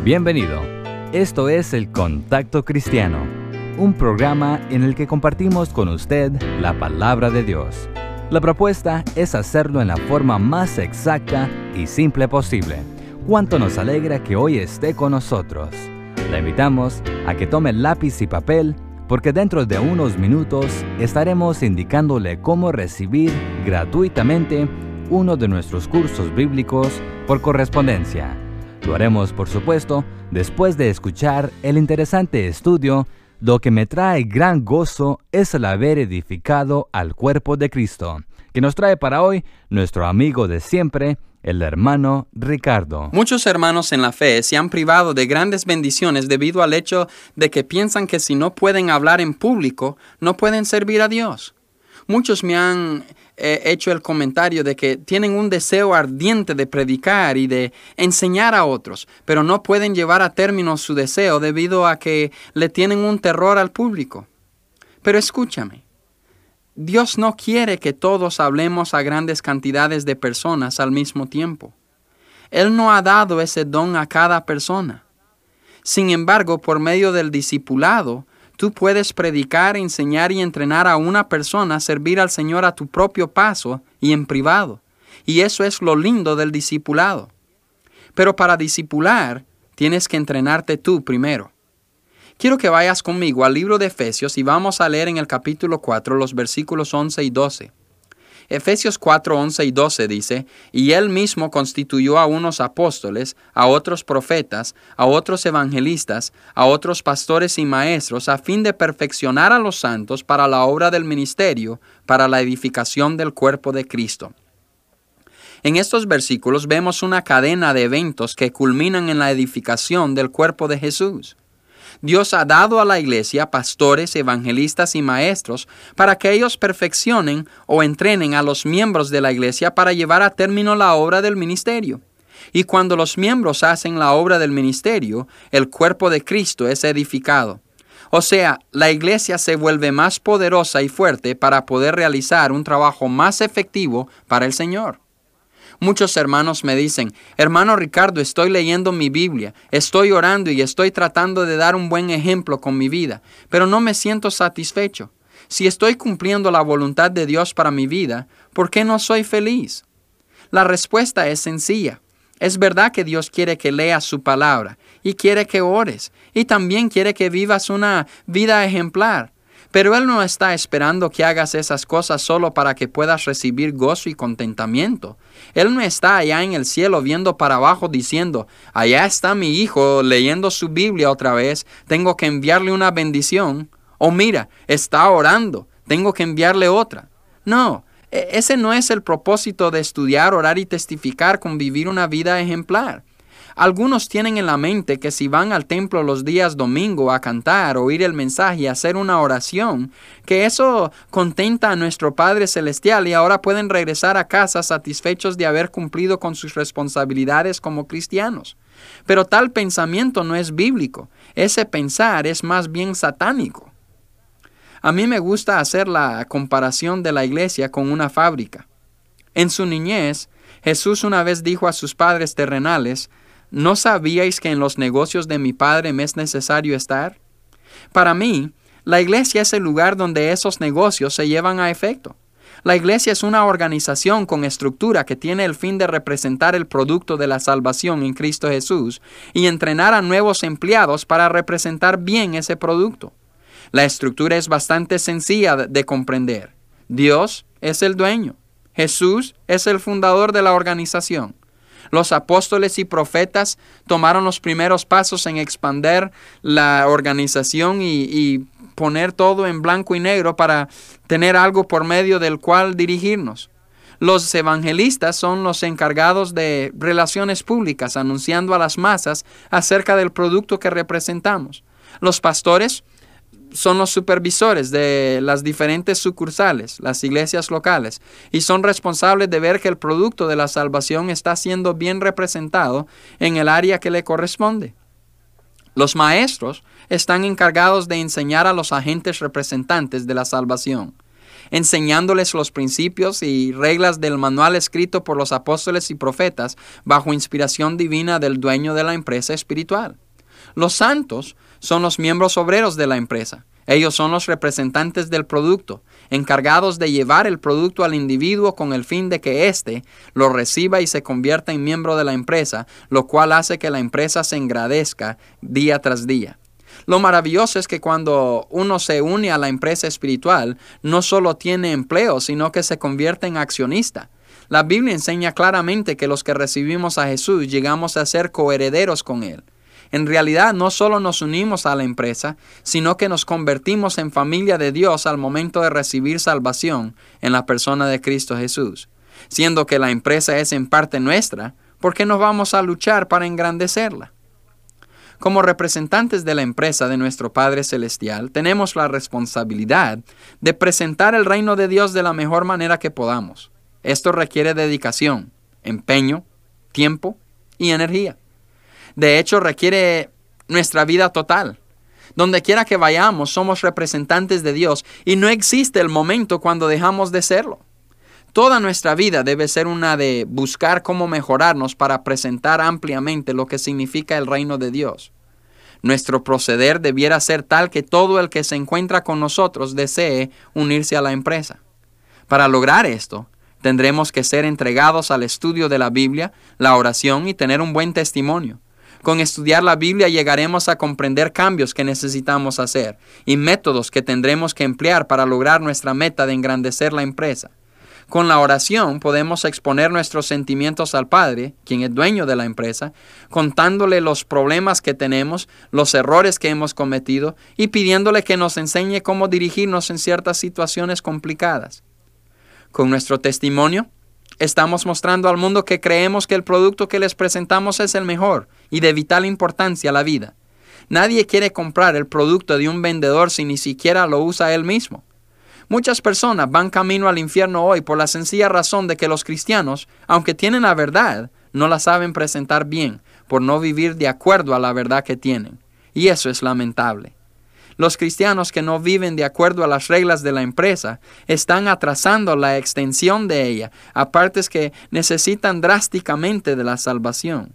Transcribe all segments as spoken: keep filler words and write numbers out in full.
Bienvenido. Esto es El Contacto Cristiano, un programa en el que compartimos con usted la palabra de Dios. La propuesta es hacerlo en la forma más exacta y simple posible. Cuánto nos alegra que hoy esté con nosotros. Le invitamos a que tome lápiz y papel, porque dentro de unos minutos estaremos indicándole cómo recibir gratuitamente uno de nuestros cursos bíblicos por correspondencia. Lo haremos, por supuesto, después de escuchar el interesante estudio. Lo que me trae gran gozo es el haber edificado al cuerpo de Cristo, que nos trae para hoy nuestro amigo de siempre, el hermano Ricardo. Muchos hermanos en la fe se han privado de grandes bendiciones debido al hecho de que piensan que si no pueden hablar en público, no pueden servir a Dios. Muchos me han eh, hecho el comentario de que tienen un deseo ardiente de predicar y de enseñar a otros, pero no pueden llevar a término su deseo debido a que le tienen un terror al público. Pero escúchame, Dios no quiere que todos hablemos a grandes cantidades de personas al mismo tiempo. Él no ha dado ese don a cada persona. Sin embargo, por medio del discipulado, tú puedes predicar, enseñar y entrenar a una persona a servir al Señor a tu propio paso y en privado. Y eso es lo lindo del discipulado. Pero para discipular, tienes que entrenarte tú primero. Quiero que vayas conmigo al libro de Efesios y vamos a leer en el capítulo cuatro los versículos once y doce. Efesios cuatro, once y doce dice: «Y Él mismo constituyó a unos apóstoles, a otros profetas, a otros evangelistas, a otros pastores y maestros, a fin de perfeccionar a los santos para la obra del ministerio, para la edificación del cuerpo de Cristo». En estos versículos vemos una cadena de eventos que culminan en la edificación del cuerpo de Jesús. Dios ha dado a la iglesia pastores, evangelistas y maestros para que ellos perfeccionen o entrenen a los miembros de la iglesia para llevar a término la obra del ministerio. Y cuando los miembros hacen la obra del ministerio, el cuerpo de Cristo es edificado. O sea, la iglesia se vuelve más poderosa y fuerte para poder realizar un trabajo más efectivo para el Señor. Muchos hermanos me dicen: «Hermano Ricardo, estoy leyendo mi Biblia, estoy orando y estoy tratando de dar un buen ejemplo con mi vida, pero no me siento satisfecho. Si estoy cumpliendo la voluntad de Dios para mi vida, ¿por qué no soy feliz?». La respuesta es sencilla. Es verdad que Dios quiere que leas su palabra y quiere que ores y también quiere que vivas una vida ejemplar. Pero Él no está esperando que hagas esas cosas solo para que puedas recibir gozo y contentamiento. Él no está allá en el cielo viendo para abajo diciendo: «Allá está mi hijo leyendo su Biblia otra vez, tengo que enviarle una bendición». O «Mira, está orando, tengo que enviarle otra». No, ese no es el propósito de estudiar, orar y testificar con vivir una vida ejemplar. Algunos tienen en la mente que si van al templo los días domingo a cantar, oír el mensaje y hacer una oración, que eso contenta a nuestro Padre Celestial y ahora pueden regresar a casa satisfechos de haber cumplido con sus responsabilidades como cristianos. Pero tal pensamiento no es bíblico. Ese pensar es más bien satánico. A mí me gusta hacer la comparación de la iglesia con una fábrica. En su niñez, Jesús una vez dijo a sus padres terrenales: «¿No sabíais que en los negocios de mi Padre me es necesario estar?». Para mí, la iglesia es el lugar donde esos negocios se llevan a efecto. La iglesia es una organización con estructura que tiene el fin de representar el producto de la salvación en Cristo Jesús y entrenar a nuevos empleados para representar bien ese producto. La estructura es bastante sencilla de comprender. Dios es el dueño. Jesús es el fundador de la organización. Los apóstoles y profetas tomaron los primeros pasos en expandir la organización y, y poner todo en blanco y negro para tener algo por medio del cual dirigirnos. Los evangelistas son los encargados de relaciones públicas, anunciando a las masas acerca del producto que representamos. Los pastores son los supervisores de las diferentes sucursales, las iglesias locales, y son responsables de ver que el producto de la salvación está siendo bien representado en el área que le corresponde. Los maestros están encargados de enseñar a los agentes representantes de la salvación. enseñándoles los principios y reglas del manual escrito por los apóstoles y profetas bajo inspiración divina del dueño de la empresa espiritual. Los santos son los miembros obreros de la empresa. Ellos son los representantes del producto, encargados de llevar el producto al individuo con el fin de que éste lo reciba y se convierta en miembro de la empresa, lo cual hace que la empresa se engrandezca día tras día. Lo maravilloso es que cuando uno se une a la empresa espiritual, no solo tiene empleo, sino que se convierte en accionista. La Biblia enseña claramente que los que recibimos a Jesús llegamos a ser coherederos con Él. En realidad, no solo nos unimos a la empresa, sino que nos convertimos en familia de Dios al momento de recibir salvación en la persona de Cristo Jesús. Siendo que la empresa es en parte nuestra, ¿por qué no vamos a luchar para engrandecerla? Como representantes de la empresa de nuestro Padre Celestial, tenemos la responsabilidad de presentar el reino de Dios de la mejor manera que podamos. Esto requiere dedicación, empeño, tiempo y energía. De hecho, requiere nuestra vida total. Donde quiera que vayamos, somos representantes de Dios y no existe el momento cuando dejamos de serlo. Toda nuestra vida debe ser una de buscar cómo mejorarnos para presentar ampliamente lo que significa el reino de Dios. Nuestro proceder debiera ser tal que todo el que se encuentra con nosotros desee unirse a la empresa. Para lograr esto, tendremos que ser entregados al estudio de la Biblia, la oración y tener un buen testimonio. Con estudiar la Biblia llegaremos a comprender cambios que necesitamos hacer y métodos que tendremos que emplear para lograr nuestra meta de engrandecer la empresa. Con la oración podemos exponer nuestros sentimientos al Padre, quien es dueño de la empresa, contándole los problemas que tenemos, los errores que hemos cometido y pidiéndole que nos enseñe cómo dirigirnos en ciertas situaciones complicadas. Con nuestro testimonio, estamos mostrando al mundo que creemos que el producto que les presentamos es el mejor y de vital importancia a la vida. Nadie quiere comprar el producto de un vendedor si ni siquiera lo usa él mismo. Muchas personas van camino al infierno hoy por la sencilla razón de que los cristianos, aunque tienen la verdad, no la saben presentar bien por no vivir de acuerdo a la verdad que tienen. Y eso es lamentable. Los cristianos que no viven de acuerdo a las reglas de la empresa están atrasando la extensión de ella a partes que necesitan drásticamente de la salvación.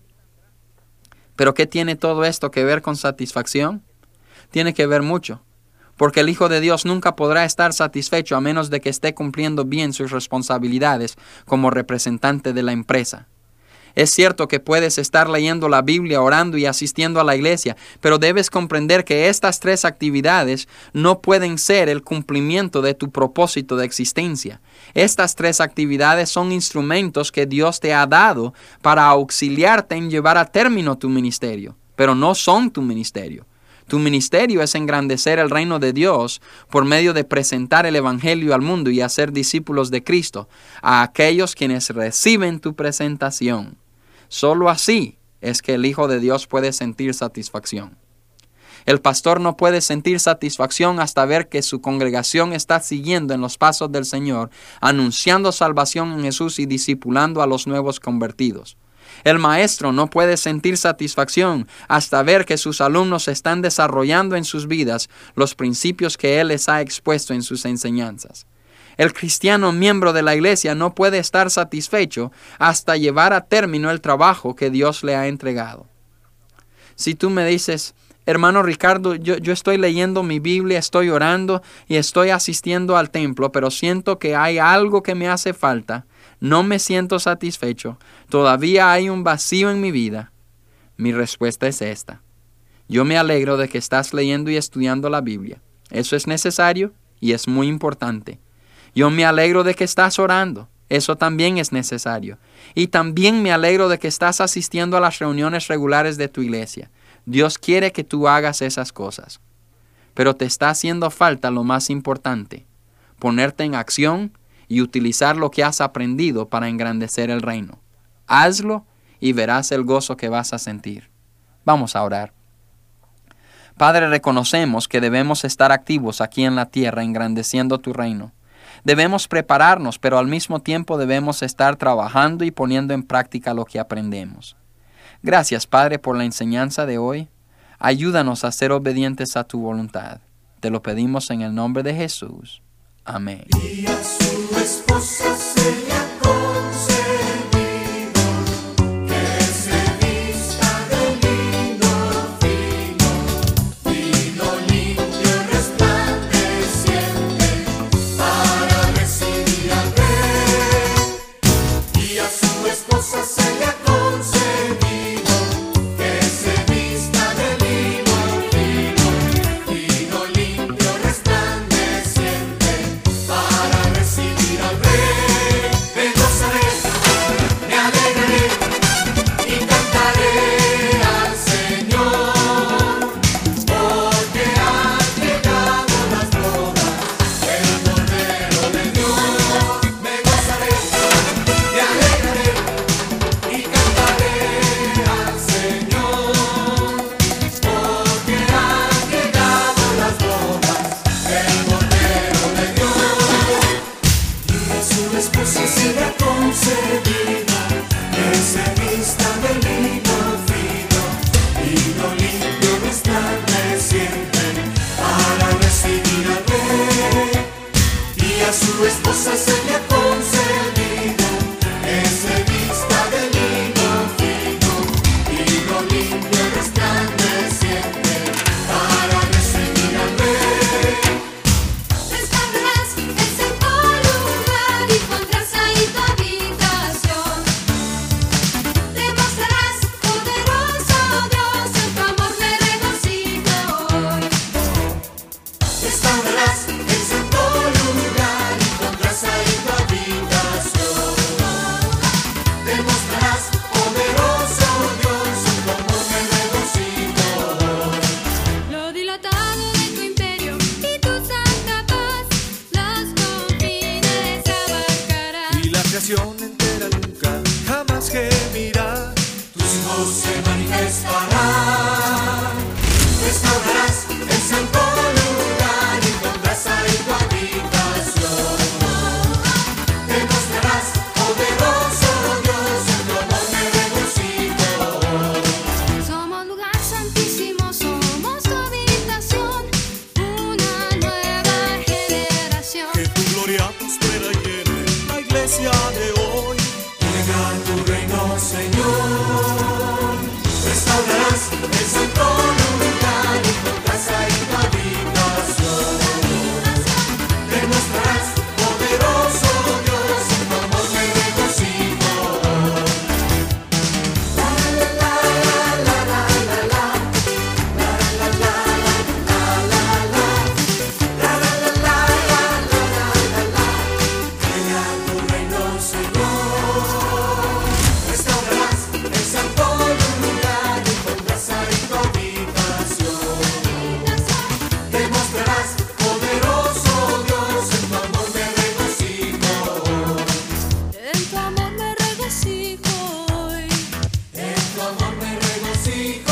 ¿Pero qué tiene todo esto que ver con satisfacción? Tiene que ver mucho, porque el Hijo de Dios nunca podrá estar satisfecho a menos de que esté cumpliendo bien sus responsabilidades como representante de la empresa. Es cierto que puedes estar leyendo la Biblia, orando y asistiendo a la iglesia, pero debes comprender que estas tres actividades no pueden ser el cumplimiento de tu propósito de existencia. Estas tres actividades son instrumentos que Dios te ha dado para auxiliarte en llevar a término tu ministerio, pero no son tu ministerio. Tu ministerio es engrandecer el reino de Dios por medio de presentar el Evangelio al mundo y hacer discípulos de Cristo a aquellos quienes reciben tu presentación. Solo así es que el Hijo de Dios puede sentir satisfacción. El pastor no puede sentir satisfacción hasta ver que su congregación está siguiendo en los pasos del Señor, anunciando salvación en Jesús y discipulando a los nuevos convertidos. El maestro no puede sentir satisfacción hasta ver que sus alumnos están desarrollando en sus vidas los principios que él les ha expuesto en sus enseñanzas. El cristiano miembro de la iglesia no puede estar satisfecho hasta llevar a término el trabajo que Dios le ha entregado. Si tú me dices, hermano Ricardo, yo, yo estoy leyendo mi Biblia, estoy orando y estoy asistiendo al templo, pero siento que hay algo que me hace falta, no me siento satisfecho, todavía hay un vacío en mi vida. Mi respuesta es esta. Yo me alegro de que estás leyendo y estudiando la Biblia. Eso es necesario y es muy importante. Yo me alegro de que estás orando. Eso también es necesario. Y también me alegro de que estás asistiendo a las reuniones regulares de tu iglesia. Dios quiere que tú hagas esas cosas. Pero te está haciendo falta lo más importante, ponerte en acción y utilizar lo que has aprendido para engrandecer el reino. Hazlo y verás el gozo que vas a sentir. Vamos a orar. Padre, reconocemos que debemos estar activos aquí en la tierra engrandeciendo tu reino. Debemos prepararnos, pero al mismo tiempo debemos estar trabajando y poniendo en práctica lo que aprendemos. Gracias, Padre, por la enseñanza de hoy. Ayúdanos a ser obedientes a tu voluntad. Te lo pedimos en el nombre de Jesús. Amén. Y a su esposa se le ha concedido que se vista de lino fino, fino limpio resplandeciente, para recibir al Rey. Y a su esposa se le ha concedido que se vista de lino fino, fino limpio resplandeciente, para recibir al Rey. Me gozaré, me alegraré y cantaré al Señor, porque han llegado las bodas del Cordero de Dios. Me gozaré, me alegraré y cantaré al Señor, porque han llegado las bodas del Cordero de Dios. Y a su esposa se le ha concedido que se vista de lino fino, lino limpio resplandeciente, para recibir al Rey. Y a su esposa se le ha concedido que se vista de lino fino, lino limpio resplandeciente, para recibir al Rey. Restaurarás el santo lugar y pondrás ahí tu habitación. Demostrarás, poderoso Dios, en tu amor me regocijo hoy. Restaurarás el santo lugar y pondrás ahí tu habitación. Demostrarás, poderoso Dios, en tu amor me regocijo. Lo dilatado de tu imperio y tu santa paz, los confines abarcará. Y la creación entera nunca jamás gemirá. Tus hijos se manifestarán. Restaurarás el santo lugar y pondrás ahí tu habitación. Demostrarás, poderoso Dios, en tu amor me regocijo. Somos lugar santísimo, somos tu habitación, una nueva generación. Que tu gloria prospera y llene la iglesia de hoy. Llega tu reino, Señor. Restaurarás el santo lugar y pondrás ahí tu habitación. Demostrarás, poderoso Dios, en tu amor me regocijo. La la la la la la la la la la la la la la la la la la. Llega tu reino, Señor. Restaurarás el santo lugar y pondrás ahí tu habitación. Demostrarás, poderoso Dios, en tu amor me regocijo. En tu amor me regocijo hoy. En tu amor me regocijo.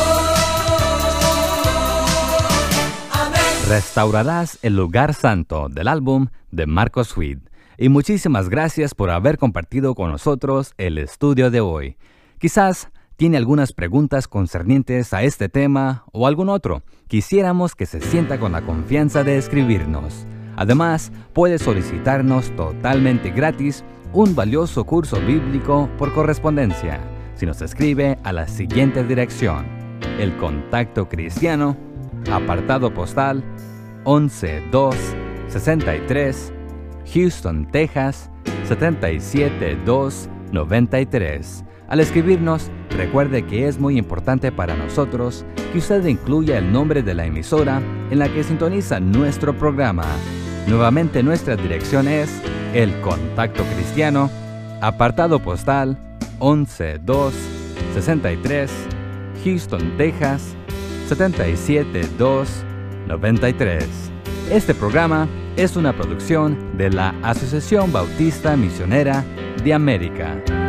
Amén. Restaurarás el lugar santo del álbum de Marcos Sweet. Y muchísimas gracias por haber compartido con nosotros el estudio de hoy. Quizás tiene algunas preguntas concernientes a este tema o algún otro. Quisiéramos que se sienta con la confianza de escribirnos. Además, puede solicitarnos totalmente gratis un valioso curso bíblico por correspondencia si nos escribe a la siguiente dirección: El Contacto Cristiano, apartado postal once dos sesenta y tres, Houston, Texas setenta y siete dos noventa y tres. Al escribirnos, recuerde que es muy importante para nosotros que usted incluya el nombre de la emisora en la que sintoniza nuestro programa. Nuevamente, nuestra dirección es El Contacto Cristiano, apartado postal once dos sesenta y tres, Houston, Texas setenta y siete dos noventa y tres. Este programa es una producción de la Asociación Bautista Misionera de América.